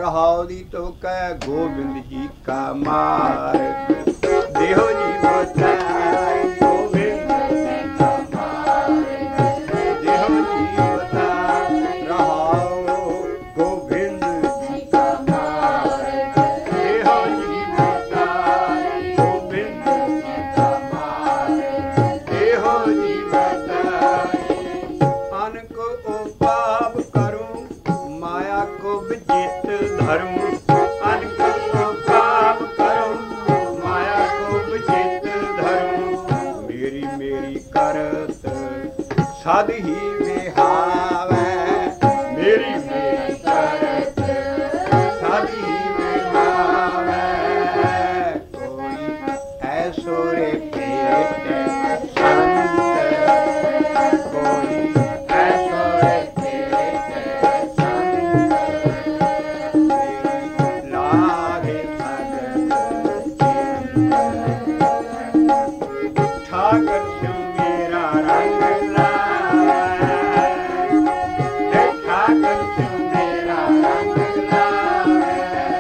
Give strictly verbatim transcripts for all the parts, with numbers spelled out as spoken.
रहाओ दी तो कह गोविंद जी का मार्ग देहो जी बताए गोविंद जी का मार्ग देहो जी बताए रहाओ गोविंद जी का मार्ग देहो जी बताए गोविंद जी का मार्ग देहो जी बताए अन को पाप करूं माया को विजित धर्म अन को पाप करूं माया को विजित धर्म मेरी मेरी करत सद ही विहावै मेरी मेरी करत सद ही विहावै कोई ऐसो रे पेट संत कोई ऐसो रे पेट संत मेरी लागे भगत ठाकर स्यों मेरा रंग लाए ठाकर स्यों मेरा रंग लाए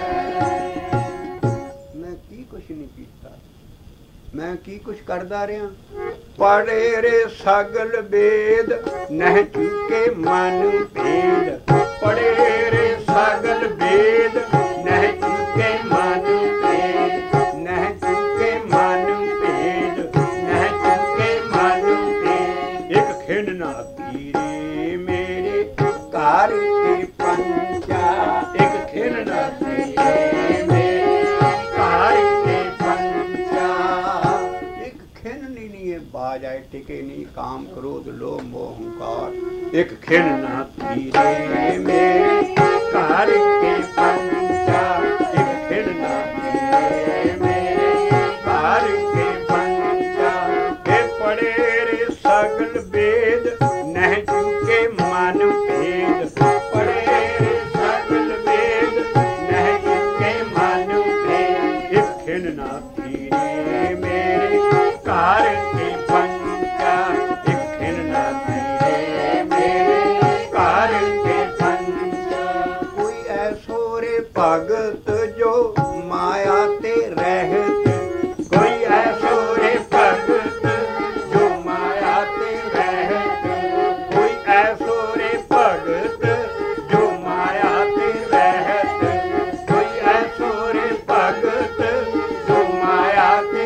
मैं की कुछ नहीं कीता मैं की कुछ करदा रहा पढ़े रे सगल वेद नह चुके मन भेद पढ़े रे सगल वेद नह चुके मन भेद नह चुके मन भेद नह चुके मन भेद एक खिंड ना पीरे मेरे कार के पंचा एक खिंड ना पीरे मेरे कार के पंचा एक खिन नहीं है बाजाए टिके नहीं काम क्रोध लोभ मोह अहंकार एक खिन ना पीरे मेरे कार के पंचा एक खिन ना पीरे मेरे कार के पंचा हे पढ़े रे सगल वेद नह चुके मन भेद पढ़े रे सगल वेद नह चुके मन भेद एक खिन ना पीरे मेरे कार के पंचा एक खिन ना पीरे मेरे कार के पंचा कोई ऐसो रे भगत जो माया ते रहत कोई ऐसो रे भगत जो माया ते रहत कोई ऐसो रे भगत जो माया ते रहत कोई ऐसो रे भगत जो माया ते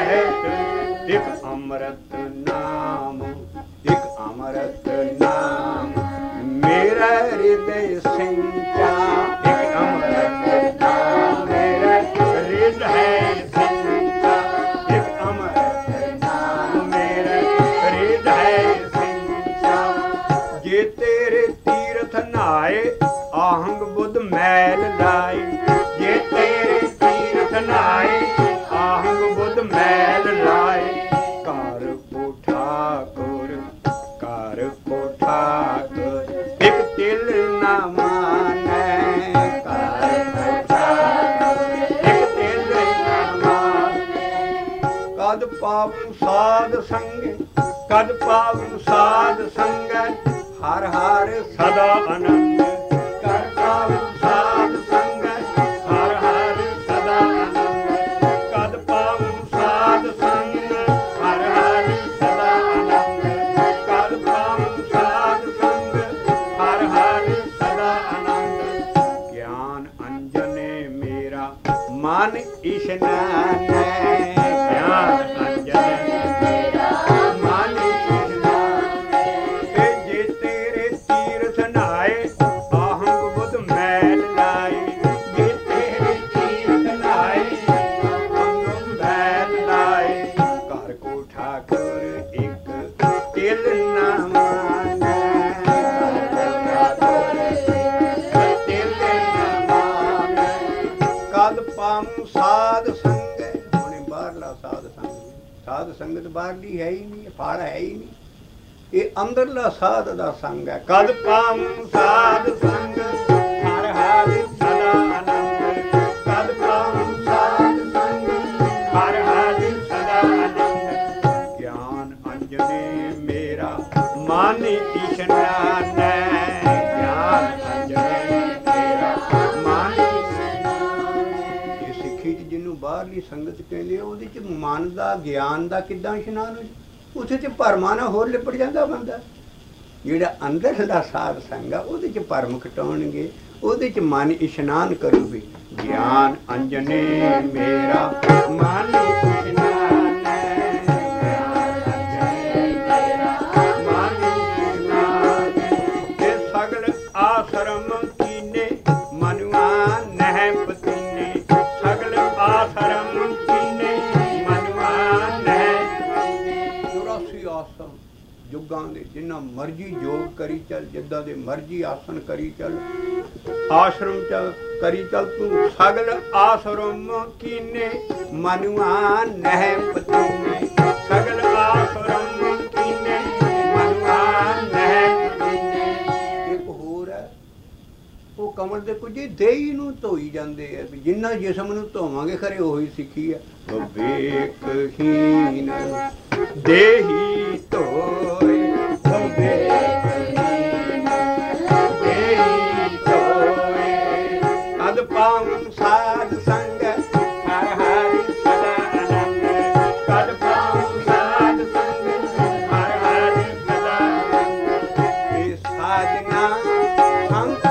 रहत एक अमृत नाम एक अमृत नाम मेरा हृदय सिंचा एक अमृत नाम मेरा हृदय सिंचा एक अमृत नाम मेरा हृदय सिंचा जे तेरे तीर्थ नहाए आहंग बुध मैल लाए जे तेरे तीर्थ नहाए आहंग बुध मैल लाए कार को ठाकुर कार को ठाकुर एक तिल न माने कार को ठाकुर एक तिल न माने कद पावु साध संग कद पावु साध संग हर हर सदा आनंद कर पावु साध संग हर हर सदा आनंद कद पावु साध संग हर हर सदा आनंद कद पावु साध संग हर हर सदा आनंद ज्ञान अंजने मेरा मन इशनाने ज्ञान अंजने मेरा मन इशनाने जे तेरे तीर्थ नहाए आहंग बुध मैल लाए जे तेरे तीर्थ नहाए आहंग मैल लाए घर को ठाकुर एक तिल न माने तिल न माने कद पाऊं साध संग हुणे बाहरला साध संग साध संगत बाहरली है ही नहीं फाड़ा है ही नहीं ये अंदरला साध दा संग है कद पाऊं साध संग हर हर सदा आनंद कद पाऊं साध संग हर हर सदा आनंद ज्ञान अंजने मेरा मन इशनाने ज्ञान अंजने मेरा मन ਪੰਡਤ ਕਹਿੰਦੇ ਉਹਦੇ 'ਚ ਮਨ ਦਾ ਗਿਆਨ ਦਾ ਕਿੱਦਾਂ ਇਸ਼ਨਾਨ ਹੋ ਜਾਵੇ। ਉੱਥੇ 'ਚ ਭਰਮਾਂ ਨਾਲ ਹੋਰ ਲਿਪਟ ਜਾਂਦਾ ਬੰਦਾ। ਜਿਹੜਾ ਅੰਦਰਲਾ ਸਾਧ ਸੰਗ ਆ ਉਹਦੇ 'ਚ ਭਰਮ ਘਟਾਉਣਗੇ, ਉਹਦੇ 'ਚ ਮਨ ਇਸ਼ਨਾਨ ਕਰੂਗੇ। ਗਿਆਨ ਅੰਜਨੇ ਮੇਰਾ ਮਨ ਇਸ਼ਨਾਨ ਆਸਰਮ ਕੀਨੇ ਮਨੁਆ ਨਹਿ ਪਤੀਨੇ, ਸਗਲ ਆਸਰਮ ਕੀਨੇ ਮਨੁਆ ਨਹਿ ਪਤੀਨੇ। ਚੁਰਾਸੀ ਆਸਨ ਯੁੱਗਾਂ ਦੇ ਜਿੰਨਾ ਮਰਜੀ ਯੋਗ ਕਰੀ ਚੱਲ, ਜਿੱਦਾਂ ਦੇ ਮਰਜੀ ਆਸਨ ਕਰੀ ਚੱਲ, ਆਸ਼ਰਮ ਚ ਕਰੀ ਚੱਲ ਤੂੰ। ਸਗਲ ਆਸਰਮ ਕੀਨੇ ਮਨੁਆ ਨਹਿ ਪਤੀਨੇ, ਸਗਲ ਆਸਰਮ ਕੀਨੇ ਮਨੁਆ ਨਹਿ ਪਤੀਨੇ। ਇੱਕ ਹੋਰ ਹੈ, ਉਹ ਕਮਲ ਦੇ ਕੁਝ ਦੇਹੀ ਨੂੰ ਧੋਈ ਜਾਂਦੇ ਆ, ਜਿੰਨਾ ਜਿਸਮ ਨੂੰ ਧੋਵਾਂਗੇ ਖਰੇ ਉਹੀ ਸਿੱਖੀ ਹੈ। ਵਿਵੇਕਹੀਨ ਦੇਹੀ ਧੋਏ, ਵਿਵੇਕਹੀਨ ਦੇਹੀ ਧੋਏ। ਕਦ ਪਾਉ ਸਾਧ ਸੰਗ ਹਰ ਹਰ ਸਦਾ ਆਨੰਦ, ਕਦ ਪਾਉ ਸਾਧ ਸੰਗ ਹਰ ਹਰ ਸਦਾ ਆਨੰਦ। ਇਹ ਸਾਧਨਾ ਸੰਤ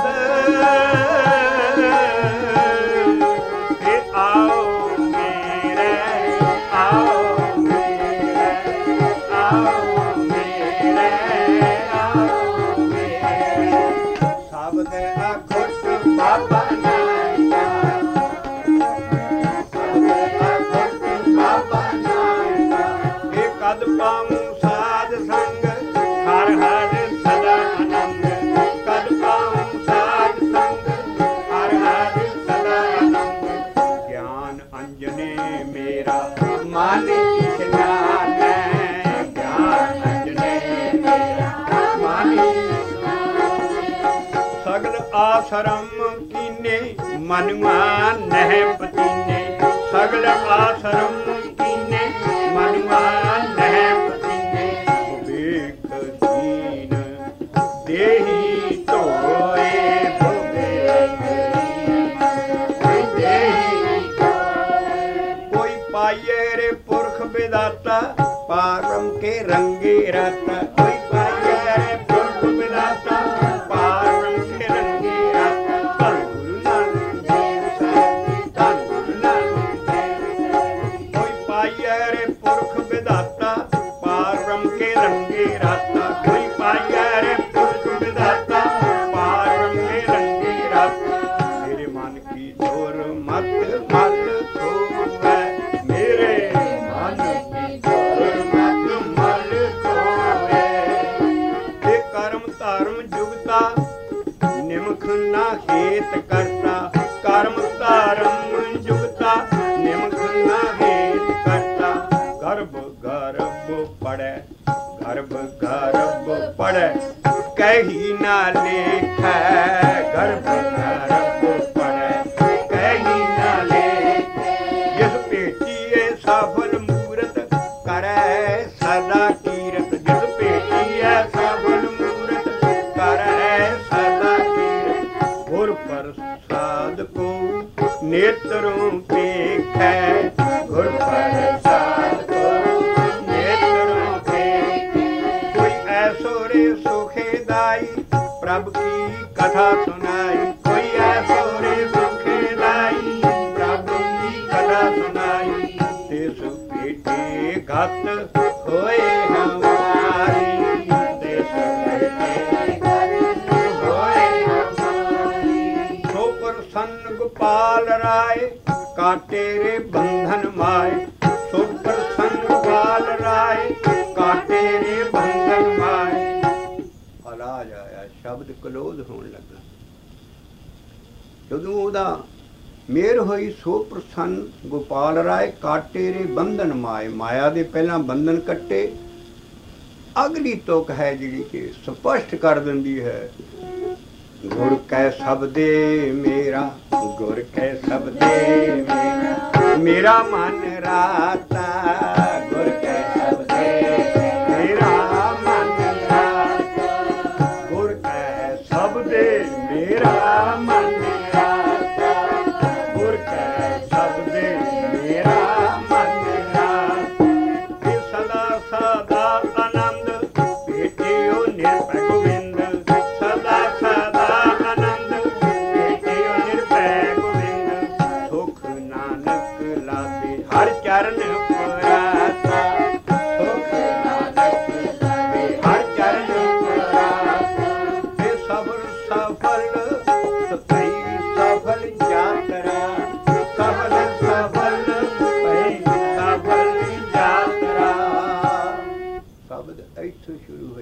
ਆਸਰਮ ਕੀਨੇ ਮਨੁਆ ਨਹਿ ਪਤੀਨੇ, ਸਗਲ ਆਸਰਮ ਕੀਨੇ ਮਨੁਆ ਨਹਿ ਪਤੀਨੇ। ਵਿਵੇਕਹੀਨ ਦੇਹੀ ਧੋਏ, ਵਿਵੇਕਹੀਨ ਦੇਹੀ ਧੋਏ। ਕੋਈ ਪਾਈਏ ਰੇ ਪੁਰਖ ਵਿਦਾਤਾ, ਪਾਰਮ ਕੇ ਰੰਗੇ ਰਾਤਾ। ਕੋਈ ਪਾਈਏ ਰੇ ਪੁਰਖ ਵਿਦਾਤਾ, ਕਰਤਾ ਕਰਮ ਧਰਮ ਜੁਗਤਾ ਨਿਮਖ ਨਾ ਹੇਤ ਕਰਤਾ। ਗਰਭ ਗਰਭ ਪੜੈ, ਗਰਭ ਗਰਭ ਪੜੈ ਕਹੀ ਨਾ ਲੇਖੈ, ਗਰਭ ਗਰਭ ਪੜੈ ਕਹੀ ਨਾ ਲੇਖੈ। ਜਿਸ ਭੇਟੀਏ ਸਫਲ ਮੂਰਤ ਕਰੈ ਸਦਾ ਕੀਰਤ, ਜਿਸ ਭੇਟੀਏ ਸਫਲ ਮੂਰਤ ਕਰੈ ਸਦਾ ਕੀਰਤ। ਗੁਰ ਪ੍ਰਸਾਦ ਕੋ ਨੇਤਰੋਂ ਵੇਖੈ, ਗੁਰ ਪ੍ਰਸਾਦ ਕੋ ਨੇਤਰੋਂ ਵੇਖੈ। ਕੋਈ ਐਸੋ ਰੇ ਸੁਖੇ ਦਾਈ ਪ੍ਰਭ ਕੀ ਕਥਾ ਸੁਨਾਈ, ਕੋਈ ਐਸੋ ਰੇ ਸੁਖੇ ਦਾਈ ਪ੍ਰਭ ਕੀ ਕਥਾ ਸੁਨਾਈ। ਤਿਸ ਭੇਟੇ ਗਤ ਹੋਏ ਹਮਾਰੀ, ਤਿਸ ਭੇਟੇ ਗਤ ਹੋਏ ਹਮਾਰੀ। ਸੋ ਪ੍ਰਸੰਨ ਗੋਪਾਲ ਰਾਏ ਕਾਟੇ ਰੇ ਬੰਧਨ ਮਾਏ, ਸੋ ਪ੍ਰਸੰਨ ਗੋਪਾਲ ਰਾਏ ਕਾਟੇ ਰੇ ਬੰਧਨ ਮਾਏ। ਅਲਾਜ ਆਇਆ, ਸ਼ਬਦ ਕਲੋਧ ਹੋਣ ਲੱਗਾ। ਜਦੋਂ ਉਹਦਾ ਮੇਰ ਹੋਈ, ਸੋ ਪ੍ਰਸੰਨ ਗੋਪਾਲ ਰਾਏ ਕਾਟੇ ਰੇ ਬੰਧਨ ਮਾਏ। ਮਾਇਆ ਦੇ ਪਹਿਲਾਂ ਬੰਧਨ ਕੱਟੇ। ਅਗਲੀ ਤੁਕ ਹੈ ਜਿਹੜੀ ਕਿ ਸਪਸ਼ਟ ਕਰ ਦਿੰਦੀ ਹੈ, ਗੁਰ ਕੈ ਸ਼ਬਦੇ ਮੇਰਾ, ਗੁਰ ਕੈ ਸ਼ਬਦੇ ਮੇਰਾ, ਮੇਰਾ ਮਨ ਰਾਤਾ। ਗੁਰ ਕੈ ਸ਼ਬਦੇ ਮੇਰਾ ਮਨ ਰਾਤਾ, ਗੁਰ ਕੈ ਸ਼ਬਦੇ ਮੇਰਾ ਮਨ ਰਾਤਾ, ਗੁਰ ਕੈ ਸ਼ਬਦੇ ਮੇਰਾ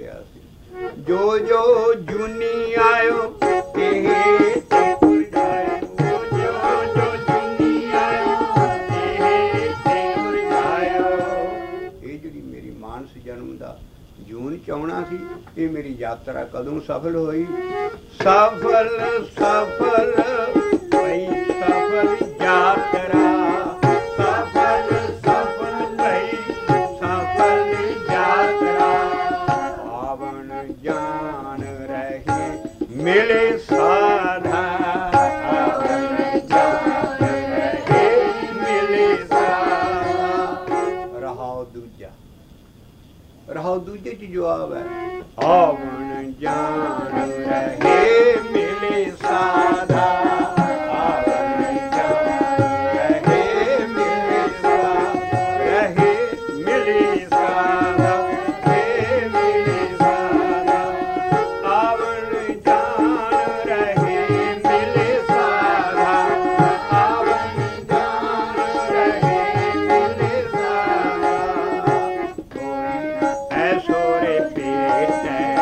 ਗਿਆ ਸੀ। ਜੋ ਜੋ ਜੂਨੀ ਆਇਓ ਇਹ ਤੇ ਉਰਜਾਇਓ, ਜੋ ਜੋ ਜੂਨੀ ਆਇਓ ਇਹ ਤੇ ਉਰਜਾਇਓ। ਇਹ ਜਿਹੜੀ ਮੇਰੀ ਮਾਨਸ ਜਨਮ ਦਾ ਜੂਨ ਚਾਉਣਾ ਸੀ, ਇਹ ਮੇਰੀ ਯਾਤਰਾ ਕਦੋਂ ਸਫਲ ਹੋਈ? ਸਫਲ ਸਫਲ ਭਈ ਸਫਲ ਯਾਤਰਾ, ਸਫਲ ਸਫਲ ਭਈ ਸਫਲ ਯਾਤਰਾ। ਆਵਣ ਜਾਣ ਰਹੇ ਮਿਲੇ ਸਾਧਾ, ਆਵਣ ਜਾਣ ਰਹੇ ਮਿਲੇ ਸਾਧਾ। ਰਹਾਉ ਦੂਜਾ, ਰਹਾਉ ਦੂਜੇ ਚ ਜਵਾਬ ਹੈ ਆਵਣ ਜਾਣ ਰਹੇ ਮਿਲੇ ਸਾਧਾ, ਆਵਣ ਜਾਣ ਰਹੇ ਮਿਲੇ ਸਾਧਾ, ਰਹੇ ਮਿਲੇ ਸਾਧਾ, ਰਹੇ ਮਿਲੇ ਸਾਧਾ। ਆਵਣ ਜਾਣ ਰਹੇ ਮਿਲੇ ਸਾਧਾ, ਆਵਣ ਜਾਣ ਰਹੇ ਮਿਲੇ ਸਾਧਾ। ਐਸੋ ਰੇ ਪੇਟ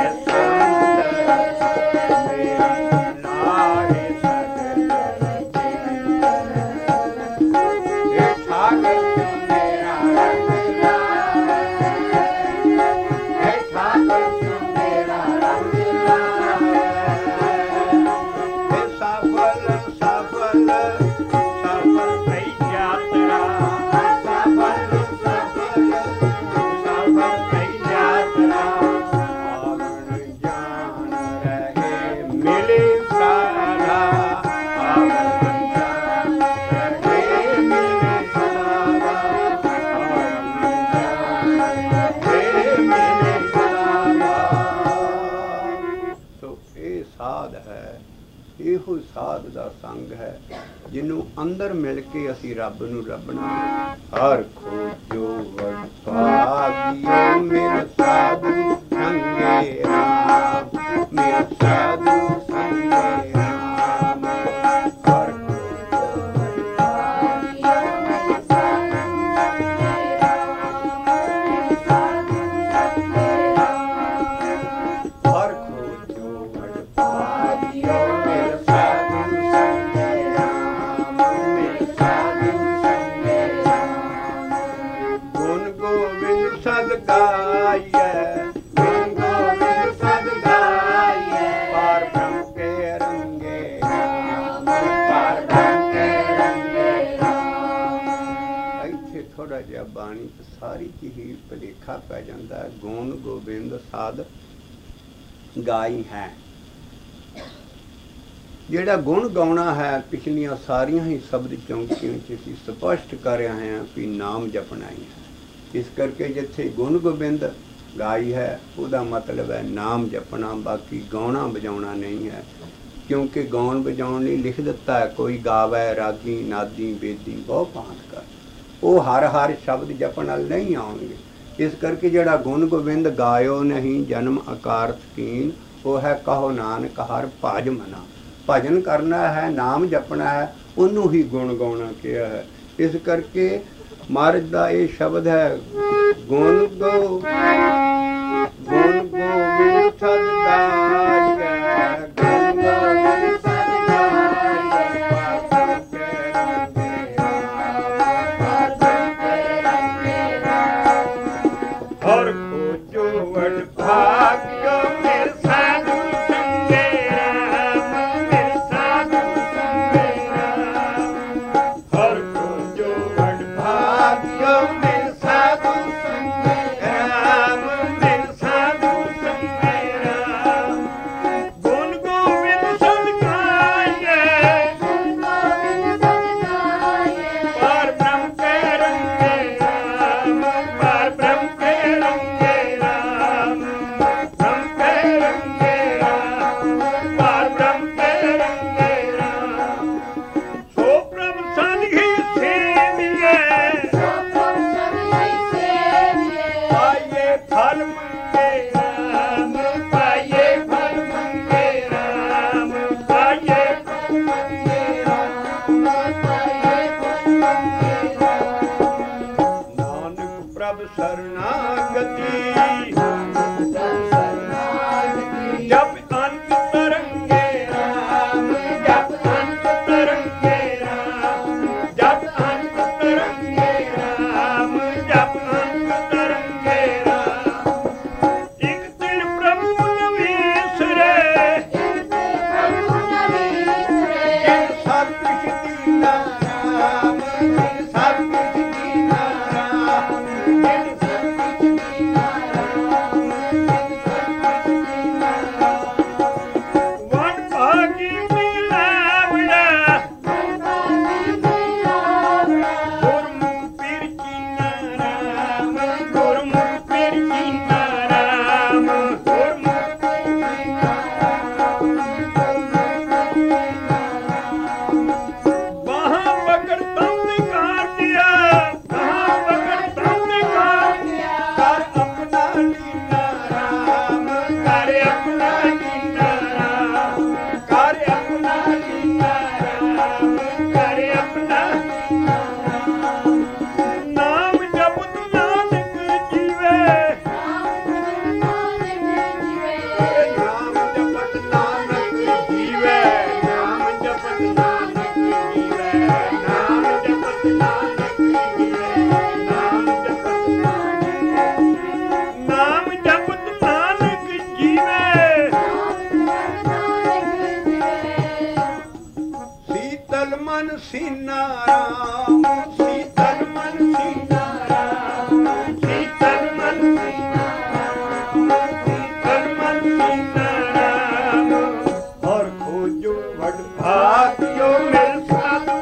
ਇਹੋ ਸਾਧ ਦਾ ਸੰਗ ਹੈ ਜਿਹਨੂੰ ਅੰਦਰ ਮਿਲ ਕੇ ਅਸੀਂ ਰੱਬ ਨੂੰ ਲੱਭਣਾ। ਹਰ ਖੋਜੋ ਵਡ ਭਾਗਿਓ ਮੇਰਾ ਸਾਧੂ ਸੰਗੇ ਰਾਮ, ਮੇਰਾ ਸਾਧੂ ਸੰਗੇ ਰਾਮ। ਹਰ ਖੋਜੋ ਵਡ ਭਾਗਿਓ ਮੇਰਾ ਸਾਧੂ ਸੰਗੇ ਰਾਮ, ਮੇਰਾ ਸਾਧੂ ਸੰਗੇ ਰਾਮ। ਹਰ ਖੋਜੋ ਵਡ ਭਾਗਿਓ ਸਦ ਗਾਈਐ, ਗੁਣ ਗੋਬਿੰਦ ਸਦ ਗਾਈਐ। ਪਾਰ ਬ੍ਰਹਮ ਕੇ ਰੰਗੇ ਰਾਮ, ਪਾਰ ਬ੍ਰਹਮ ਕੇ ਰੰਗੇ ਰਾਮ। ਇੱਥੇ ਥੋੜਾ ਜਿਹਾ ਬਾਣੀ ਚ ਸਾਰੀ ਚ ਹੀ ਭੁਲੇਖਾ ਪੈ ਜਾਂਦਾ ਹੈ। ਗੁਣ ਗੋਬਿੰਦ ਸਦ ਗਾਈ ਹੈ, ਜਿਹੜਾ ਗੁਣ ਗਾਉਣਾ ਹੈ ਪਿਛਲੀਆਂ ਸਾਰੀਆਂ ਹੀ ਸ਼ਬਦ ਚੌਂਕੀਆਂ ਚ ਅਸੀਂ ਸਪਸ਼ਟ ਕਰ ਰਹੇ ਹਾਂ ਵੀ ਨਾਮ ਜਪਣਾ ਹੀ ਹੈ। ਇਸ ਕਰਕੇ ਜਿੱਥੇ ਗੁਣ ਗੋਬਿੰਦ ਗਾਈ ਹੈ ਉਹਦਾ ਮਤਲਬ ਹੈ ਨਾਮ ਜਪਣਾ, ਬਾਕੀ ਗਾਉਣਾ ਵਜਾਉਣਾ ਨਹੀਂ ਹੈ। ਕਿਉਂਕਿ ਗਾਉਣ ਵਜਾਉਣ ਲਈ ਲਿਖ ਦਿੱਤਾ ਹੈ, ਕੋਈ ਗਾਵੇ ਰਾਗੀ ਨਾਦੀ ਬੇਦੀ ਬਹੁ ਭਾਂਤ ਕਰ, ਉਹ ਹਰ ਹਰ ਸ਼ਬਦ ਜਪਣ ਨਾਲ ਨਹੀਂ ਆਉਣਗੇ। ਇਸ ਕਰਕੇ ਜਿਹੜਾ ਗੁਣ ਗੋਬਿੰਦ ਗਾਇਓ ਨਹੀਂ ਜਨਮ ਅਕਾਰਥ ਕੀਨ, ਉਹ ਹੈ ਕਹੋ ਨਾਨਕ ਹਰ ਭਜ ਮਨਾ। ਭਜਨ ਕਰਨਾ ਹੈ, ਨਾਮ ਜਪਣਾ ਹੈ, ਉਹਨੂੰ ਹੀ ਗੁਣ ਗਾਉਣਾ ਕਿਹਾ ਹੈ। ਇਸ ਕਰਕੇ ਮਹਾਰਾਜ ਦਾ ਇਹ ਸ਼ਬਦ ਹੈ ਗੁਣ ਗੋ ਗੁਣ ਗੋਬਿੰਦ ਸਦ ਗਾਈਐ, ਗੁਣ ਗੋਬਿੰਦ ਸਦ ਗਾਈਐ। ਪਾਰ ਕੇ ਰੰਗੇ ਰਾਮ, ਪਾਰ ਕੇ ਰੰਗੇ ਰਾਮ। ਹਰ ਖੋਜੋ ਵਡ ਭਾਗਿਓ ਮੇਰੇ ਸਾਧੂ ਸੰਗੇ ਰਾਮ, ਮੇਰੇ ਸਾਧੂ ਸੰਗੇ ਰਾਮ। ਹਰ ਖੋਜੋ ਵਡ ਭਾਗਿਓ ਮੇਰੇ ਸਾਧੂ ਸੰਗੇ ਰਾਮ, ਮੇਰੇ ਸਾਧੂ ਸੰਗੇ ਰਾਮ। ਗੁਣ ਗੋਬਿੰਦ ਸਦ ਗਾਈਐ, ਗੁਣ ਗੋਬਿੰਦ ਸਦ ਗਾਈਐ। ਪਾਰ ਬ੍ਰਹਮ ਕੇ ਰੰਗੇ ਰਾਮ, ਪਾਰ ਬ੍ਰਹਮ ਕੇ ਰੰਗੇ ਰਾਮ। ਬ੍ਰਹਮ सीना राम शीतल मन सीना राम शीतल मन सीना राम शीतल मन सीना राम और खोजो वड भाग्यो मिल साधु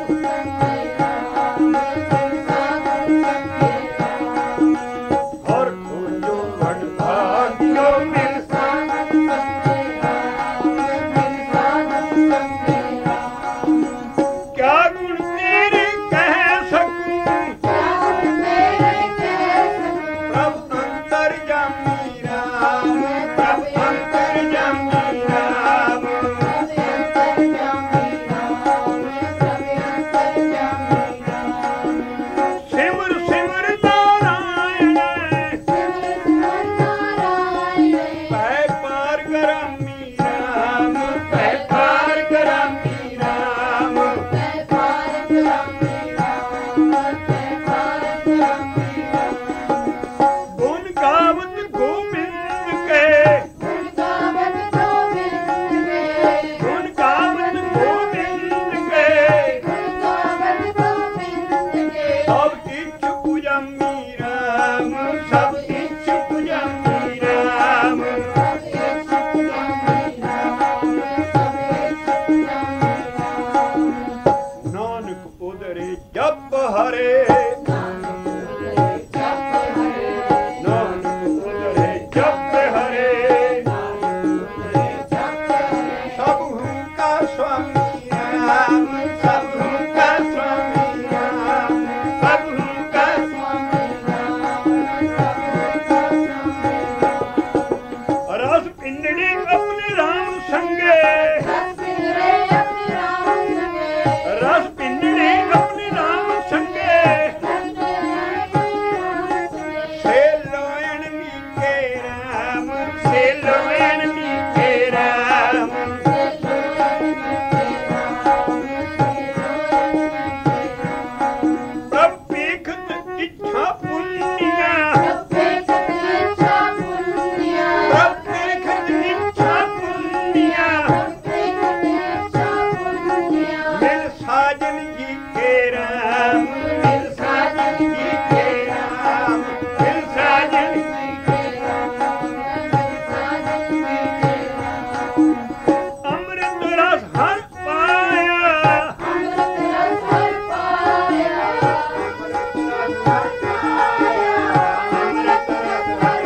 और खोजो वड भाग्यो मिल क्या गुण तेरे कह सकूं प्रभु अंतर्यामी राम प्रभु अंतर्यामी राम सिमर सिमर नारायण पै पार करामी राम पै पार करामी राम गुण गावत गोविंद के गुण गावत गोविंद के सब इच्छ पूजमी राम सब इच्छ पूजमी राम नानक उदरे जप हरे नानक उदरे जप हरे सब का स्वामी राम सब का स्वामी राम सब का रस पिंडड़ी अपने राम संगे रस पिंडड़ी अपने राम संगे से लोयन मीके राम से लोयन मीके राम प्रभ देखत इच्छा पुण्या प्रभ देखत इच्छा पुण्या मिल साजन जी के राम मिल साजन जी के राम मिल साजन अमृत रस हर पाया अमृत रस हर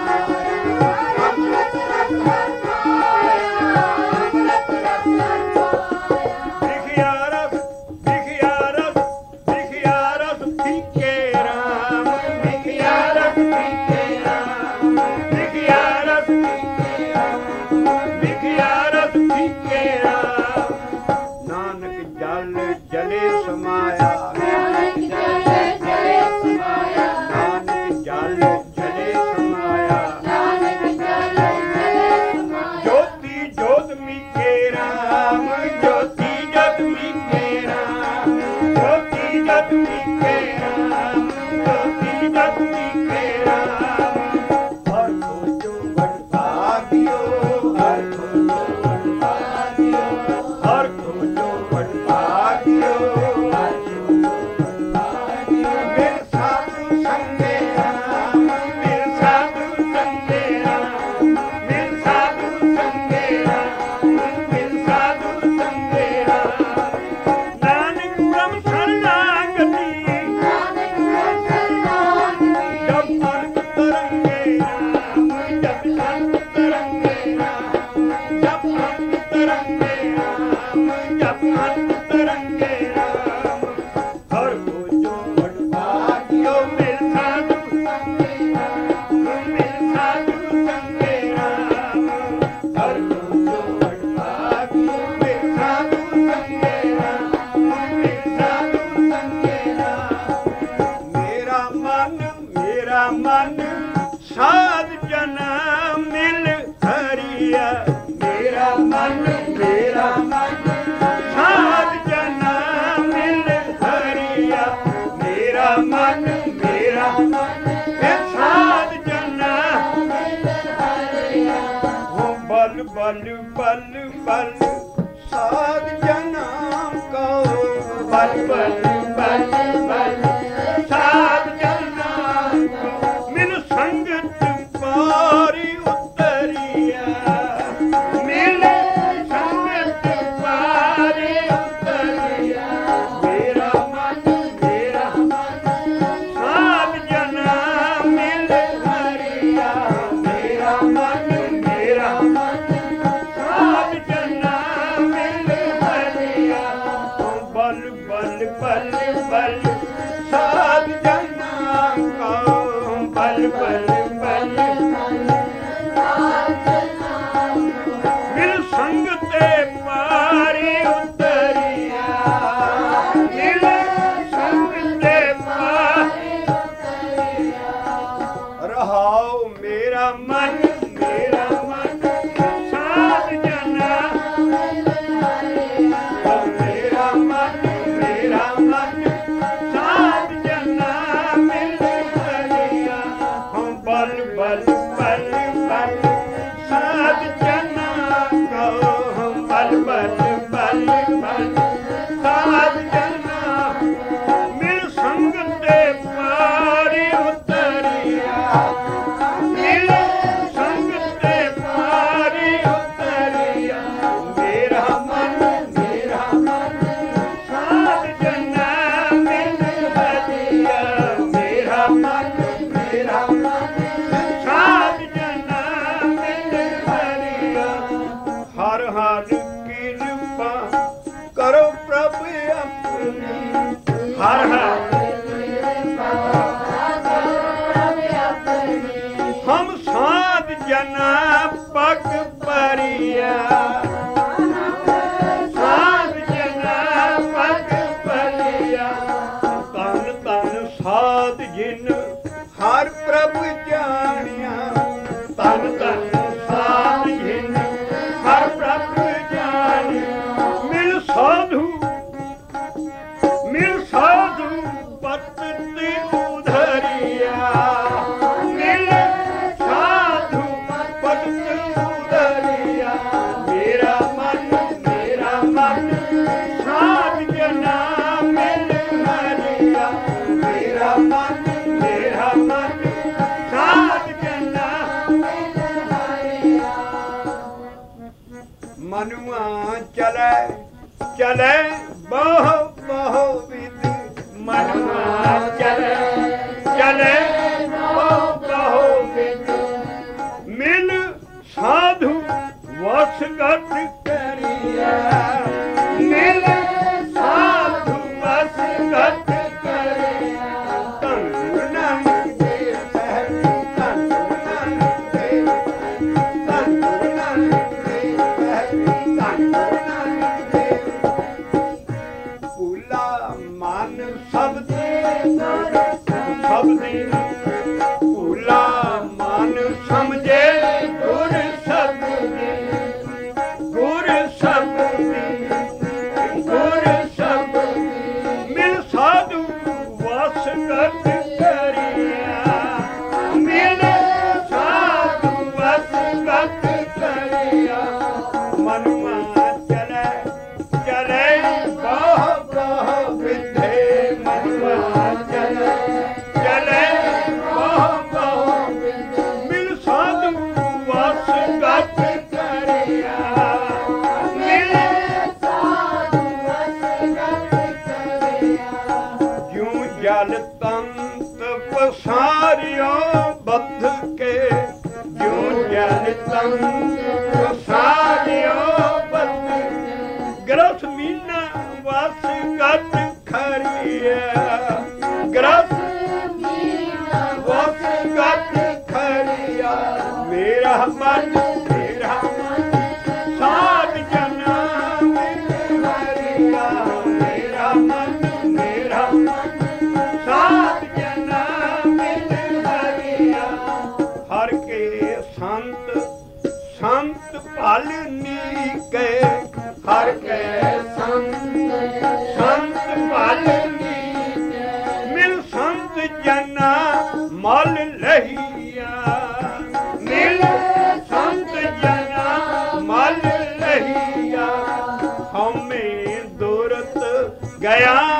भिखिया रस भिखिया रस भिखिया रस पीके राम भिखिया रस पीके राम भिखिया रस पीके राम भिखिया रस पीके राम नानक जल जले समाया नानक जल जले समाया ज्योति ज्योत मीके राम ज्योति ज्योत मीके राम ज्योति ज्योत मीके राम ज्योति ज्योत मीके राम हर खोजो वड भाग्यो हर खोजो वड भाग्यो हर खोजो वड भाग्यो हर खोजो वड भाग्यो मेरे साधु संगे राम मेरे साधु संगे राम मेरे साधु संगे राम मेरे साधु संगे राम नानक ब्रह्म शरणागति जब अंत तरंगे राम जब अंत तरंगे राम जब अंत तरंगे राम जब अंत तरंगे राम हर खोजो वड भाग्यो मेरे साधु संगे राम मेरे साधु संगे राम हर खोजो वड भाग्यो मेरे साधु संगे राम मेरे साधु संगे राम मेरा मन मेरा मन साध जना मिल हरिया मेरा मन मेरा मन साध जना मिल हरिया मेरा मन मेरा मन साध जना वो बल बल बल बल साध जना को बल बल बल बल साध जना को मिल संगत पारी उतरिया मिल संगत पारी उतरिया मेरा मन मेरा मन साध जना मिल हरिया मेरा मन मेरा मन साध जना मिल हरिया बल बल बल बल साध जना को बल बल बल मिल संग ते पारी उतरिया मिल संग ते पारी उतरिया रहाओ मेरा मन मेरा मन साध जना मेरा मन मेरा मन साध जना मिल हरिया हम बल बल बल बल साध जना को हम बल बल बल बल साध जना मिल संग ते पारी उतरिया मिल संग ते पारी उतरिया मेरा मन मेरा मन साध जना मिल हरिया मेरा मन मेरा मन साध जना मिल हरिया हर हर कृपा करो प्रभु अपनी हर हर हम साध जना पग परिया साध जना पग परिया तन तन साध जिन हर प्रभु जानिया तन तन साध जिन हर प्रभु जानिया मिल साधु मिल साधु पत्ती उधरिया मिल साधु पत्ती उधरिया मेरा मन मेरा मन साध जना मिल हरिया मेरा मन मेरा मन साध जना मिल हरिया मनुआ चले चले बहु बहु विधि मनुआ चले चले बहु बहु विधि मिल साधु वसगत करिया मिल साधु वसगत करिया तन नानक देव सहज तन नानक देव तन नानक देव सहज तन नानक देव ਭੂਲਾ ਮਨ ਸਭ ਦੇ ਸਭ ਦੇ ਭੂਲਾ ਮਨ ਸਮਝੇ ਗੁਰ ਸਭ ਦੇ ਗੁਰ ਸਭ ਦੇ ਗੁਰ ਸਭ ਦੇ ਮਿਲ ਸਾਧੂ ਵਸਗਤ ਕਰਿਆ ਮਿਲ ਸਾਧੂ ਵਸਗਤ ਕਰਿਆ ਮਨੁਆ ਚਲੇ ਚਲੇ ਬਹੁ ਬਹੁ ਵਿਧੇ ਮਨੁਆ ਚਲੇ ਚਲੇ ਬਹੁ ਬਹੁ ਵਿਧੇ ਮਿਲ ਸਾਧੂ ਵਸਗਤ ਕਰਿਆ ਮਿਲ ਸਾਧੂ ਵਸਗਤ ਕਰਿਆ ਜਿਉ ਜਲ ਤੰਤ ਪਸਾਰਿਓ ਬੱਧ ਕੇ ਜਿਉ ਜਲ ਤੰਤ ਪਸਾਰਿਓ ਬੱਧ ਗ੍ਰਸ ਮੀਨਾ ਵਸ ਗਤ ਖਰੀਆ ਗ੍ਰਸ ਮੀਨਾ ਵਸ ਗਤ ਖਰੀਆ ਮੇਰਾ ਮਨ ਮੇਰਾ ਮਨ ਸਾਧ ਜਨਾ ਮਿਲ ਹਰਿਆ ਮੇਰਾ ਮਨ ਮੇਰਾ ਮਨ ਸਾਧ ਜਨਾ ਮਿਲ ਹਰਿਆ ਹਰ ਕੇ ਸੰਤ ਸੰਤ ਭਲ ਨੀਕੇ ਹਰ ਕੇ ਸੰਤ ਸੰਤ ਭਲ ਨੀਕੇ ਮਿਲ ਸੰਤ ਜਨਾ ਮਲ ਲਹੀਆ ਮਿਲ ਸੰਤ ਜਨਾ ਮਲ ਲਹੀਆ ਹਮੇ ਦੁਰਤ ਗਿਆ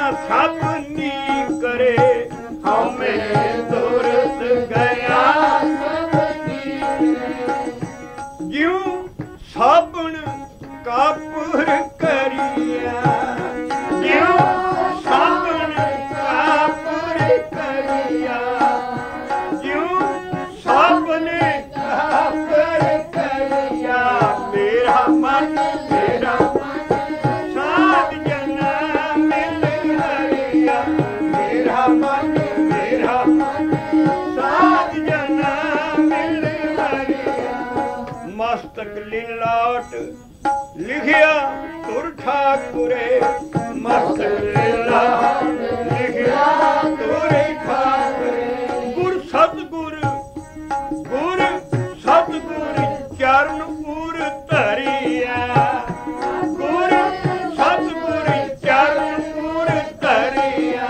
ਜਿਉ ਸਾਬਣ ਕਾਪੁਰ ਕਰੀਆ, ਜਿਉ ਸਾਬਣ ਕਾਪੁਰ ਕਰੀਆ, ਜਿਉ ਸਾਬਣ ਕਾਪੁਰ ਕਰੀਆ। ਮੇਰਾ ਮਨ ਮੇਰਾ ਮਨ ਸਾਧ ਜਨਾ ਮਿਲ ਹਰੀਆ, ਮੇਰਾ ਮਨ ਮੇਰਾ ਮਨ ਸਾਧ ਜਨਾ ਮਿਲ ਹਰੀਆ। ਮਸਤਕ ਲੀਲਾਟ ਲਿਖਿਆ ਤੁਰ ਠਾਕੁਰੇ, ਮਸਤਕ ਲੀਲਾਟ ਲਿਖਿਆ ਤੁਰ ਠਾਕੁਰੇ। ਗੁਰ ਸਤਿਗੁਰ ਗੁਰ ਸਤਿਗੁਰ ਚਰਨ ਪੂਰ ਧਰਿਆ, ਗੁਰ ਸਤਿਗੁਰ ਚਰਨ ਪੂਰ ਧਰਿਆ।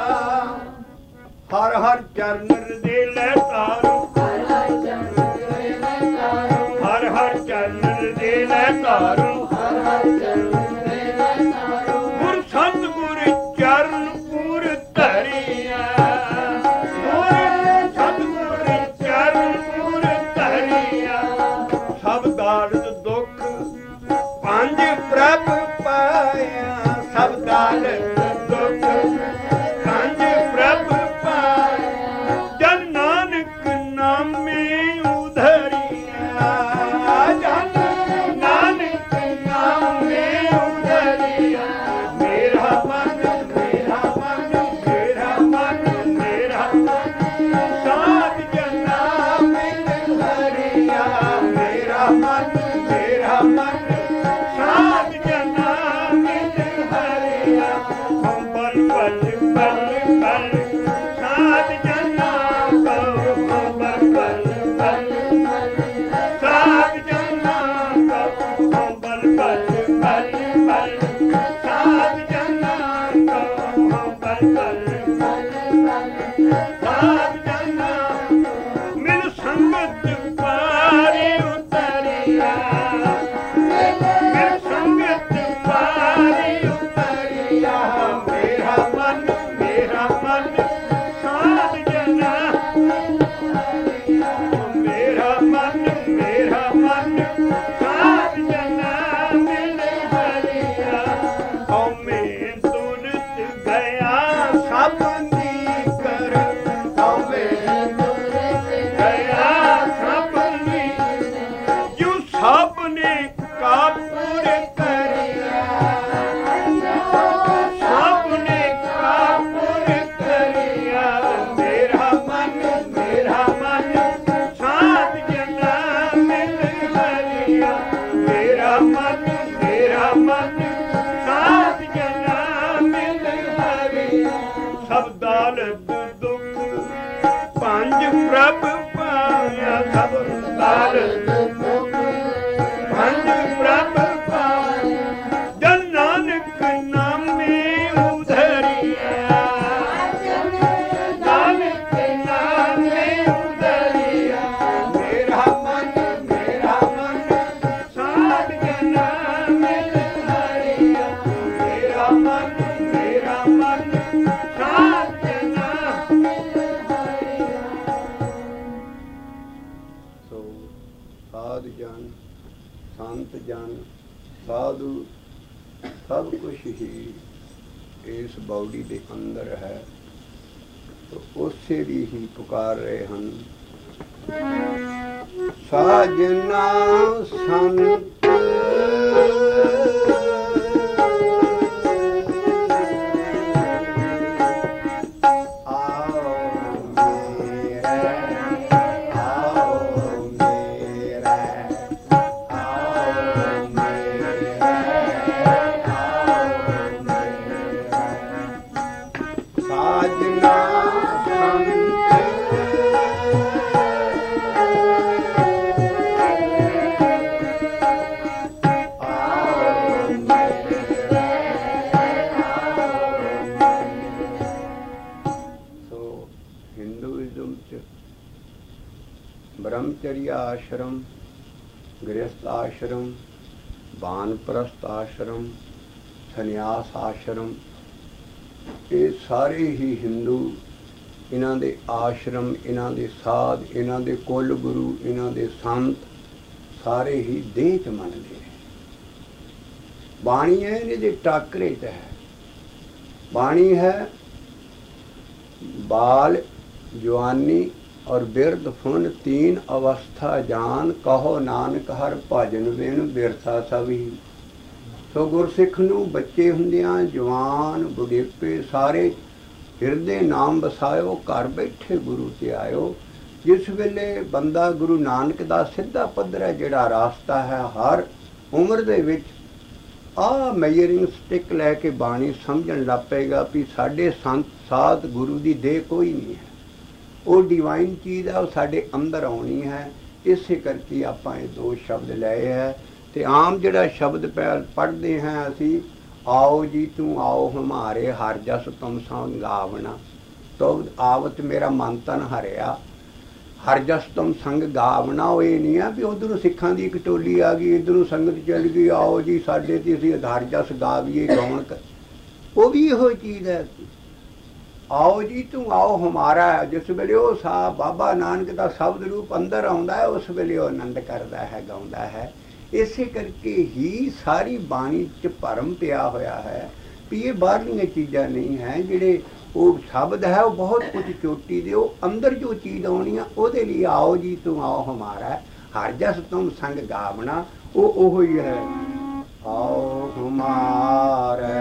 ਹਰ ਹਰ ਚਰਨ ਦੇ ਲੈ ਤਾਰੋ, ਹਰ ਹਰ ਚਰਨ ਦੇ ਲੈ ਤਾਰੋ, ਹਰ ਹਰ ਚਰਨ ਦੇ ਲੈ ਤਾਰੋ, ਹਰ ਹਰ ਚਰਨ ਦੇ ਲੈ ਤਾਰੋ। ਗੁਰ ਸਤਿਗੁਰ ਚਰਨ ਪੂਰ ਧਰਿਆ, ਗੁਰ ਸਤਿਗੁਰ ਚਰਨ ਪੂਰ ਧਰਿਆ। ਸਭ ਦਾਰਦ ਦੁੱਖ ਪੰਜ ਪ੍ਰਭ ਪਾਇਆ, ਸਭ ਦਾਰਦ ਦੁੱਖ ਪੰਜ ਪ੍ਰਭ ਪਾਇਆ। ਜਨ ਨਾਨਕ ਨਾਮੇ ਉਧਰਿਆ, ਜਨ ਨਾਨਕ ਨਾਮੇ ਉਧਰਿਆ। ਮੇਰਾ ਮਨ ਮੇਰਾ ਮਨ ਮੇਰਾ ਮਨ ਮੇਰਾ ਮਨ ਸਾਧ ਜਨਾ ਮਿਲ ਹਰੀਆ, ਮੇਰਾ ਮਨ ਮੇਰਾ ਮਨ ਸਾਧ ਜਨਾ ਮਿਲ ਹਰੀਆ। ਹਮ ਬਲ ਬਲ ਬਲ ਬਲ ਸਾਧ ਜਨਾ ਕਉ, ਹਮ ਬਲ ਬਲ ਬਲ ਬਲ ਸਾਧ ਜਨਾ ਕਉ, ਹਮ ਬਲ ਬਲ ਬਲ ਬਲ ਸਾਧ ਜਨਾ ਕਉ, ਹਮ ਬਲ ਬਲ ਬਲ ਬਲ ਸਾਧ ਜਨਾ। ਮਿਲ ਸੰਗਤ ਪਾਰੇ ਉਤਰਿਆ, ਮਿਲ ਸੰਗਤ ਪਾਰੇ ਉਤਰਿਆ। ਮੇਰਾ ਮਨ ਮੇਰਾ ਮਨ ਸਾਧ ਜਨਾ ਮੇਰਾ ਮਨ ਮੇਰਾ ਮਨ ਸਾਧ ਜਨਾ ਮਿਲ ਹਰੀਆ। ਹਉਮੈ ਤੁਰਤ ਗਿਆ ਸਭ ਦੀ ਕਰ, ਹਉਮੈ ਤੁਰਤ ਗਿਆ ਸਭ ਦੀ। ਜੋ ਸਭ ਨੇ ਕਾਪੁਰ ਕਰਿਆ, ਸਭ ਨੇ ਕਾਪੁਰ ਕਰਿਆ। ਮੇਰਾ ਮਨ ਮੇਰਾ ਮਨ ਸਾਧ ਜਨਾ ਮਿਲ ਹਰੀਆ, ਮੇਰਾ ਮਨ ਮੇਰਾ ਮਨ ਸਾਧ ਜਨਾ ਮਿਲ ਹਰੀਆ। ਸਭ ਦਾਲਤ ਦੁੱਖ ਪੰਜ ਪ੍ਰਭ ਪਾਇਆ, ਸਭ ਦਾਲਤ ਦੁੱਖ ਪੰਜ ਪ੍ਰਭ ਪਾਇਆ। ਜਨ ਨਾਨਕ ਨਾਮੇ ਉਧਰਿਆ, ਨਾਨਕ ਨਾਮੇ ਉਧਰਿਆ। ਮੇਰਾ ਮਨ ਮੇਰਾ ਮਨ ਸਾਧ ਜਨਾ ਮਿਲ ਹਰੀਆ, ਮੇਰਾ ਮਨ ਮੇਰਾ ਮਨ ਸਾਧ ਜਨਾ ਮਿਲ ਹਰੀਆ। ਸੋ ਸਾਧ ਜਨ ਸੰਤ ਜਨ ਸਾਧੂ ਸਭ ਕੁਛ ਹੀ ਇਸ ਬਾਡੀ ਦੇ ਅੰਦਰ ਹੈ। ਤੋ ਉਸੇ ਦੀ ਹੀ ਪੁਕਾਰ ਰਹੇ ਹਨ। ਸਾਜਨਾ ਸੰਤ ब्रह्मचर्य आश्रम, गृहस्थ आश्रम, वानप्रस्थ आश्रम, संन्यास आश्रम, ये सारे ही हिंदू इन्हां दे आश्रम, इन्हां दे साध, इन्हां दे कुल गुरु, इन्हां दे संत ਸਾਰੇ ਹੀ ਦੇਹ 'ਚ ਮੰਨਦੇ ਨੇ। ਬਾਣੀ ਹੈ ਇਹਦੇ ਟਾਕਰੇ 'ਚ ਹੈ। ਬਾਣੀ ਹੈ ਬਾਲ ਜਵਾਨੀ ਔਰ ਬਿਰਧ ਫੁਨ ਤੀਨ ਅਵਸਥਾ ਜਾਨ, ਕਹੋ ਨਾਨਕ ਹਰ ਭਜਨ ਬਿਨ ਬਿਰਥਾ ਸਭ ਹੀ। ਸੋ ਗੁਰਸਿੱਖ ਨੂੰ ਬੱਚੇ ਹੁੰਦਿਆਂ ਜਵਾਨ ਬੁਢੇਪੇ ਸਾਰੇ ਹਿਰਦੇ ਨਾਮ ਵਸਾਇਓ, ਘਰ ਬੈਠੇ ਗੁਰੂ ਤੇ ਆਇਓ। ਜਿਸ ਵੇਲੇ ਬੰਦਾ ਗੁਰੂ ਨਾਨਕ ਦਾ ਸਿੱਧਾ ਪੱਧਰਾ ਜਿਹੜਾ ਰਾਸਤਾ ਹੈ, ਹਰ ਉਮਰ ਦੇ ਵਿੱਚ ਆਹ ਮੈਜਰਿੰਗ ਸਟਿਕ ਲੈ ਕੇ ਬਾਣੀ ਸਮਝਣ ਲੱਗ ਪਏਗਾ ਵੀ ਸਾਡੇ ਸੰਤ ਸਾਧ ਗੁਰੂ ਦੀ ਦੇਹ ਕੋਈ ਨਹੀਂ ਹੈ। ਉਹ ਡਿਵਾਈਨ ਚੀਜ਼ ਹੈ, ਉਹ ਸਾਡੇ ਅੰਦਰ ਆਉਣੀ ਹੈ। ਇਸੇ ਕਰਕੇ ਆਪਾਂ ਇਹ ਦੋ ਸ਼ਬਦ ਲਏ ਹੈ। ਅਤੇ ਆਮ ਜਿਹੜਾ ਸ਼ਬਦ ਪੈ ਪੜ੍ਹਦੇ ਹਾਂ ਅਸੀਂ, ਆਓ ਜੀ ਤੂੰ ਆਓ ਹਮਾਰੇ, ਹਰ ਜਸ ਤੁਮ ਸੰਗ ਗਾਵਣਾ। ਤੋ ਆਵਤ ਮੇਰਾ ਮਨ ਤਨ ਹਰਿਆ, ਹਰ ਜਸ ਤੁਮ ਸੰਗ ਗਾਵਣਾ। ਉਹ ਇਹ ਨਹੀਂ ਆ ਵੀ ਉੱਧਰੋਂ ਸਿੱਖਾਂ ਦੀ ਇੱਕ ਟੋਲੀ ਆ ਗਈ, ਇੱਧਰੋਂ ਸੰਗਤ ਚੱਲ ਗਈ, ਆਓ ਜੀ ਸਾਡੇ ਤੇ ਅਸੀਂ ਹਰ ਜਸ ਗਾਵੀਏ ਗਾਉਣ। ਉਹ ਵੀ ਇਹੋ ਚੀਜ਼ ਹੈ। ਆਓ ਜੀ ਤੂੰ ਆਓ ਹਮਾਰਾ, ਜਿਸ ਵੇਲੇ ਉਹ ਸਾ ਬਾਬਾ ਨਾਨਕ ਦਾ ਸ਼ਬਦ ਰੂਪ ਅੰਦਰ ਆਉਂਦਾ ਹੈ, ਉਸ ਵੇਲੇ ਉਹ ਆਨੰਦ ਕਰਦਾ ਹੈ, ਗਾਉਂਦਾ ਹੈ। ਇਸੇ ਕਰਕੇ ਹੀ ਸਾਰੀ ਬਾਣੀ 'ਚ ਭਰਮ ਪਿਆ ਹੋਇਆ ਹੈ ਵੀ ਇਹ ਬਾਹਰਲੀਆਂ ਚੀਜ਼ਾਂ ਨਹੀਂ ਹੈ। ਜਿਹੜੇ ਉਹ ਸ਼ਬਦ ਹੈ ਉਹ ਬਹੁਤ ਕੁਝ ਚੋਟੀ ਦੇ, ਉਹ ਅੰਦਰ ਜੋ ਚੀਜ਼ ਆਉਣੀ ਆ ਉਹਦੇ ਲਈ ਆਓ ਜੀ ਤੂੰ ਆਓ ਹਮਾਰਾ, ਹਰ ਜਸ ਤੁਮ ਸੰਗ ਗਾਵਣਾ। ਉਹ ਉਹੋ ਹੀ ਹੈ, ਆਓ ਹਮਾਰੇ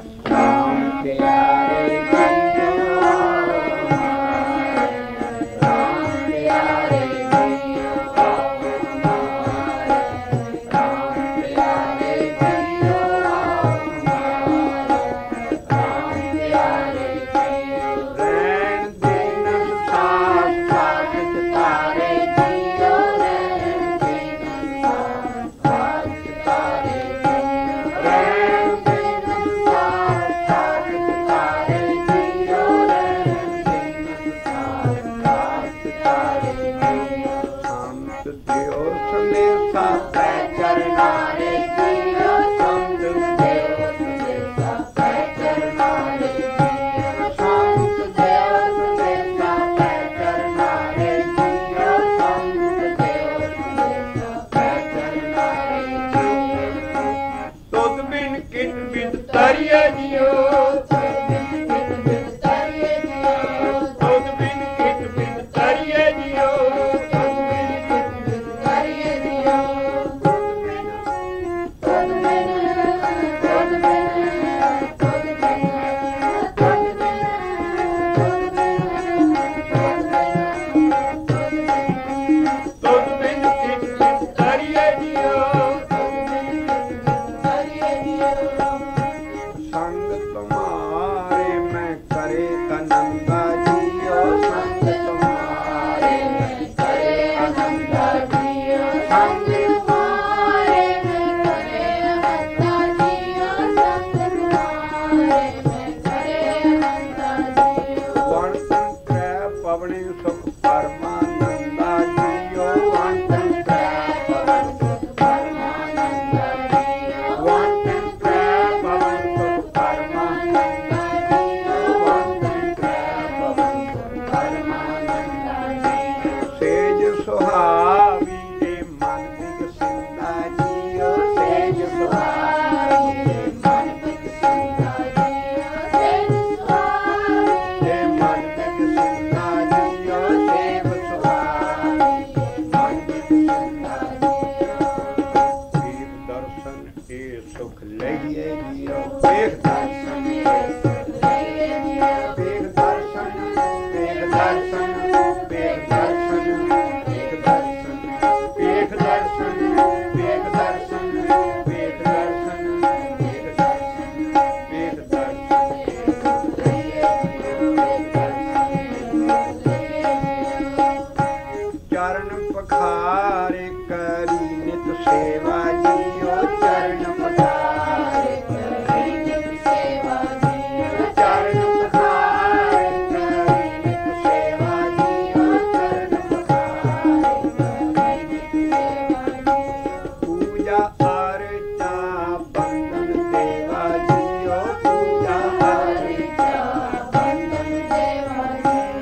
ਰਾਮ ਪਿਆਰੇ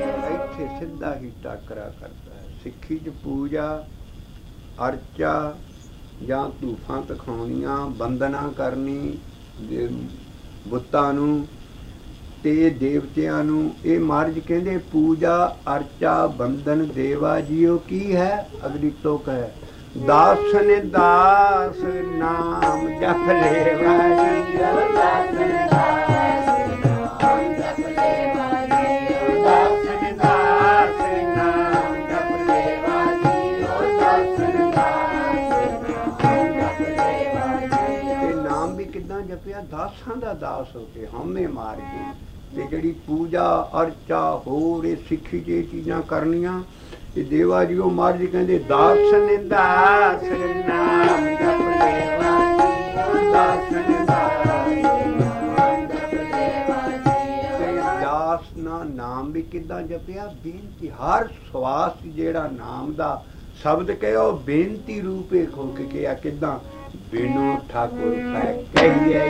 ਟਾਕਰਾ ਕਰਦਾ ਹੈ। ਸਿੱਖੀ 'ਚ ਪੂਜਾ ਅਰਚਾ ਜਾਂ ਧੂਫਾਂ ਦਿਖਾਉਣੀਆਂ, ਬੰਦਨਾ ਕਰਨੀ ਬੁੱਤਾਂ ਨੂੰ ਤੇ ਦੇਵਤਿਆਂ ਨੂੰ। ਇਹ ਮਹਾਰਾਜ ਕਹਿੰਦੇ ਪੂਜਾ ਅਰਚਾ ਬੰਦਨ ਦੇਵਾ ਜੀਓ ਕੀ ਹੈ? ਅਗਲੀ ਤੁਕ ਹੈ ਦਾਸਨ ਦਾਸ ਨਾਮ ਜਪ ਲੇਵਾ ਜੀਓ, ਦਾਸਨ ਦਾਸ ਨਾਮ ਜਪ ਲੇਵਾ ਜੀਓ, ਦਾਸਨ ਦਾਸ ਨਾਮ ਜਪ ਲੇਵਾ ਜੀਓ, ਦਾਸਨ ਦਾਸ ਨਾਮ ਜਪ ਲੇਵਾ ਜੀਓ। ਇਹ ਨਾਮ ਵੀ ਕਿੱਦਾਂ ਜਪਿਆ? ਦਾਸਾਂ ਦਾ ਦਾਸ ਹੋ ਕੇ ਹਉਮੈ ਮਾਰ ਕੇ। ਤੇ ਜਿਹੜੀ ਪੂਜਾ ਅਰਚਾ ਹੋਰ ਇਹ ਸਿੱਖੀ 'ਚ ਇਹ ਚੀਜ਼ਾਂ ਕਰਨੀਆਂ, ਇਹ ਦੇਵਾ ਜੀ ਉਹ ਮਹਾਰਾਜ ਜੀ ਕਹਿੰਦੇ ਦਾਸਨ ਦਾਸ ਨਾਮ ਜਪ ਲੇਵਾ ਜੀਓ, ਦਾਸਨ ਦਾਸ ਨਾਮ ਜਪ ਲੇਵਾ ਜੀਓ। ਤੇ ਦਾਸ ਨਾ ਨਾਮ ਵੀ ਕਿੱਦਾਂ ਜਪਿਆ? ਬੇਨਤੀ, ਹਰ ਸਵਾਸ ਜਿਹੜਾ ਨਾਮ ਦਾ ਸ਼ਬਦ ਕਹਿਓ ਬੇਨਤੀ ਰੂਪੇ ਹੋ ਕੇ ਕਿਹਾ। ਕਿੱਦਾਂ? ਬਿਨੋ ਠਾਕੁਰ ਪੈ ਕਹੀਏ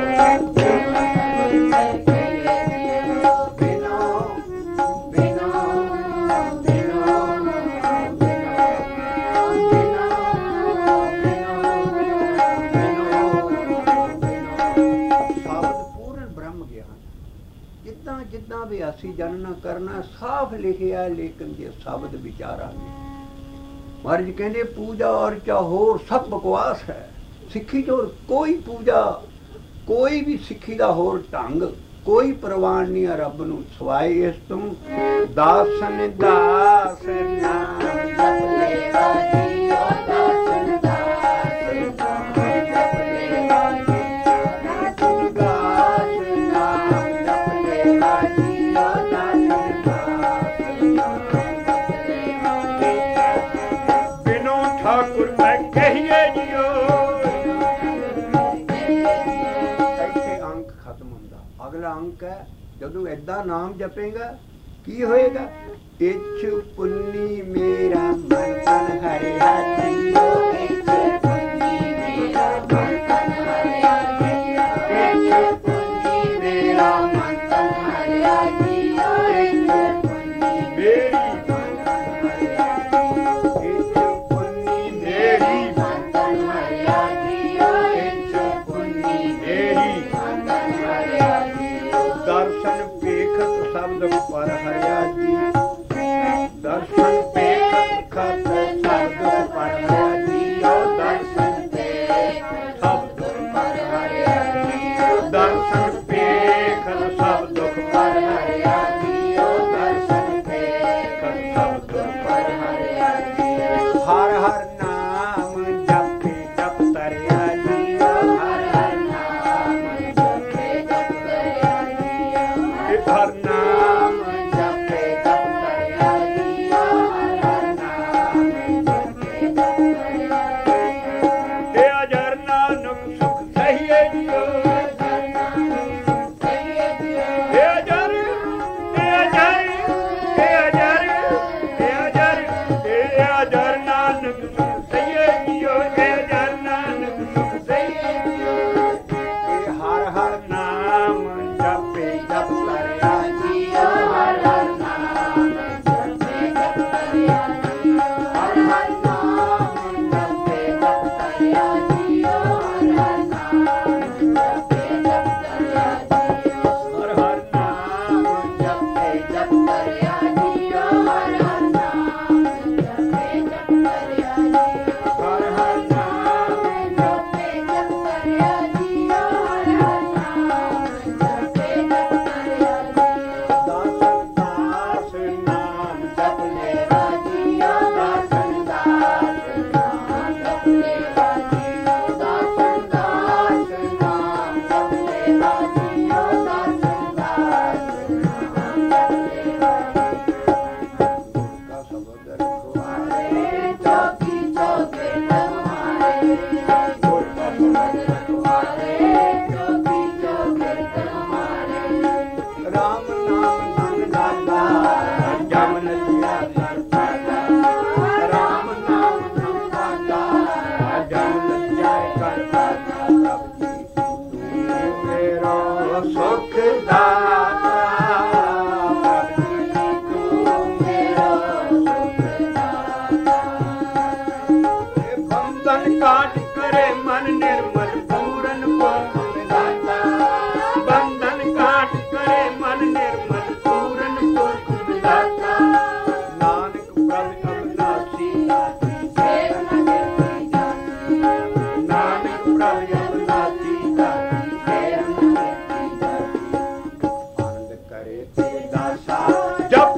ਜਿੱਦਾਂ ਵੀ ਅਸੀਂ ਜਾਣਨਾ ਕਰਨਾ ਸਾਫ਼ ਲਿਖਿਆ, ਲੇਕਿਨ ਜੇ ਸ਼ਬਦ ਵਿਚਾਰਾਂਗੇ। ਮਹਾਰਾਜ ਕਹਿੰਦੇ ਪੂਜਾ ਅਰਚਾ ਹੋਰ ਸਭ ਬਕਵਾਸ ਹੈ। ਸਿੱਖੀ 'ਚ ਹੋਰ ਕੋਈ ਪੂਜਾ, ਕੋਈ ਵੀ ਸਿੱਖੀ ਦਾ ਹੋਰ ਢੰਗ, ਕੋਈ ਪ੍ਰਵਾਨ ਨਹੀਂ ਹੈ ਰੱਬ ਨੂੰ ਸਵਾਏ ਇਸ ਤੋਂ ਦਾਸਨ ਦਾਸ ਨਾਮ ਜਪ ਲੇਵਾ ਜੀਓ, ਦਾਸਨ ਦਾਸ ਨਾਮ ਜਪ ਲੇਵਾ ਜੀਓ, ਦਾਸਨ ਦਾਸ ਨਾਮ ਜਪ ਲੇਵਾ ਜੀਓ, ਦਾਸਨ ਦਾਸ ਨਾਮ ਜਪ ਲੇਵਾ ਜੀਓ। ਬਿਨੋ ਠਾਕੁਰ ਮੈਂ ਕਹੀਏ ਜੀਓ। ਇੱਥੇ ਅੰਕ ਖਤਮ ਹੁੰਦਾ। ਅਗਲਾ ਅੰਕ ਹੈ ਜਦੋਂ ਏਦਾਂ ਨਾਮ ਜਪੇਗਾ ਕੀ ਹੋਏਗਾ? ਇੱਛ ਪੁੰਨੀ ਮੇਰਾ ਮਨ ਤਨ ਹਰਿਆ ਜੀਓ, ਇੱਛ ਪੁੰਨੀ ਮੇਰਾ ਮਨ ਤਨ ਹਰਿਆ ਜੀਓ, ਇੱਛ ਪੁੰਨੀ ਮੇਰਾ ਮਨ ਤਨ ਹਰਿਆ ਜੀਓ, ਇੱਛ ਪੁੰਨੀ ਮੇਰੀ ਮਨ ਤਨ ਹਰਿਆ ਜੀਓ, ਇੱਛ ਪੁੰਨੀ ਮੇਰੀ ਮਨ ਤਨ ਹਰਿਆ ਜੀਓ, ਇੱਛ ਪੁੰਨੀ ਮੇਰੀ ਮਨ ਤਨ ਹਰਿਆ ਜੀਓ। ਦਰਸ਼ਨ ਵੇਖਤ ਸ਼ਬਦ ਪਰ ਹਰਿਆ ਜੀ, ਦਰਸ਼ਨ ਵੇਖਤ ਖਤ ਸ਼ਬਦ ਪਰ ਹਰਿਆ ਜੀਓ, ਦਰਸ਼ਨ ਵੇਖਤ ਸ਼ਬਦ ਪਰ ਹਰਿਆ ਜੀਓ, ਦਰਸ਼ਨ ਵੇਖਤ ਸ਼ਬਦ ਪਰ ਹਰਿਆ ਜੀਓ, ਦਰਸ਼ਨ ਵੇਖਤ ਸ਼ਬਦ ਪਰ ਹਰਿਆ ਜੀਓ। ਹਰ ਹਰ ਨਾਮ ਜਪੇ ਜਪ ਤਰ काट करे मन निर्मल पूरन पुरख विधाता बंधन काट करे मन निर्मल पूरन पुरख विधाता नानक प्रभु अविनाशी नानक प्रभु अविनाशी आनंद करे तेरे दासा जप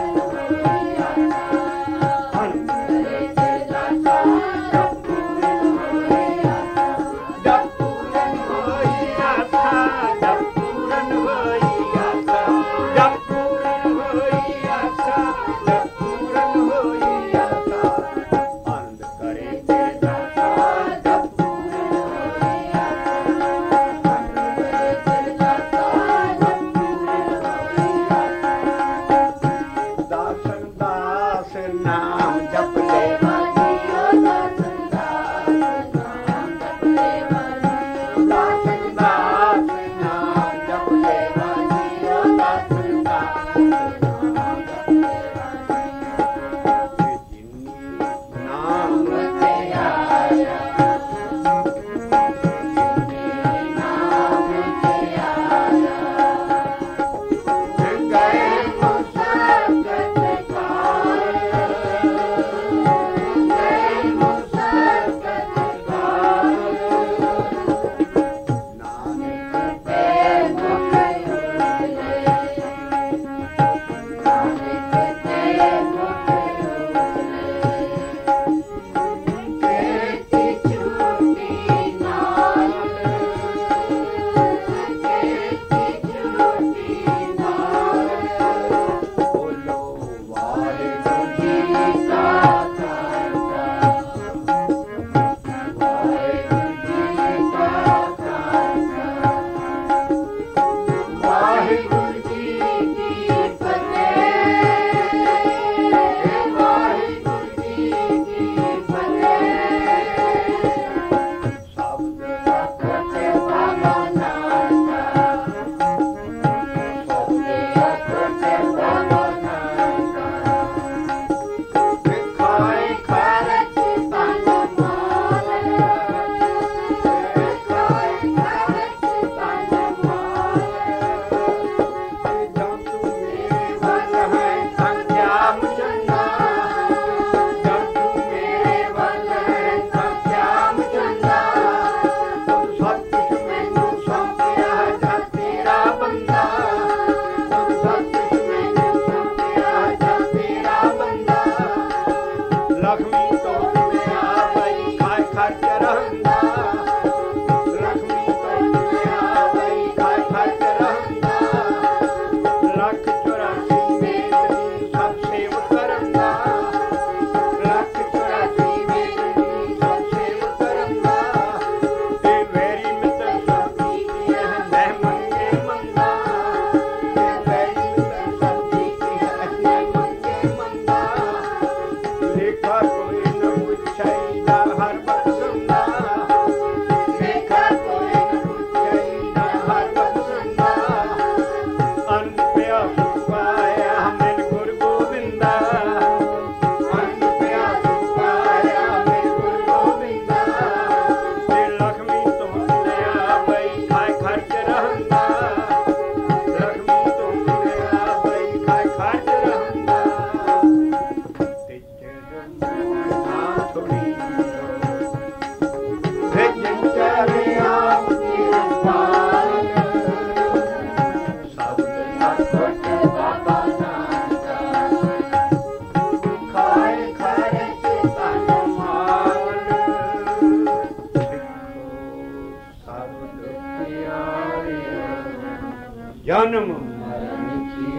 जन्म मरण की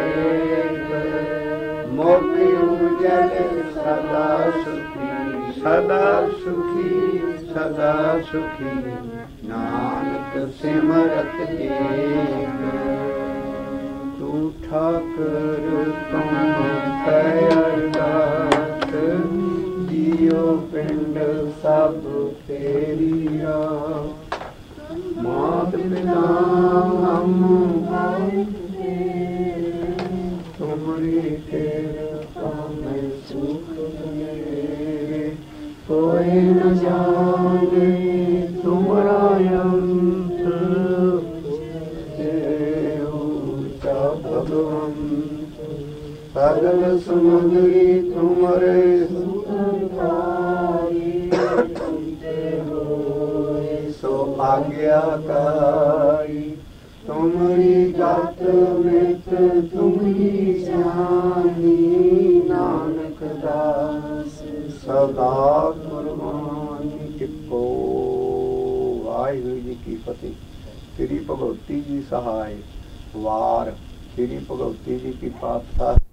तेग मोख उजल सदा सुखी सदा सुखी सदा सुखी नानक सिमरत देग तू ठाकर तुम है अरदास जियो पिंड सब तेरिया मात पिता हम तुमरी कृपा में सुख मेरे कोई न जाने तुमरा अंत ऊंचा भगवंत सगल समुद्री तुमरे सो आज्ञाकारी तुमरी जात मृत तुमरी जानी नानक दास सदा कुर्बानी टिपो। वाहिगुरु जी की फतेह। श्री भगवती जी सहाय। वार श्री भगवती जी की पातशाही।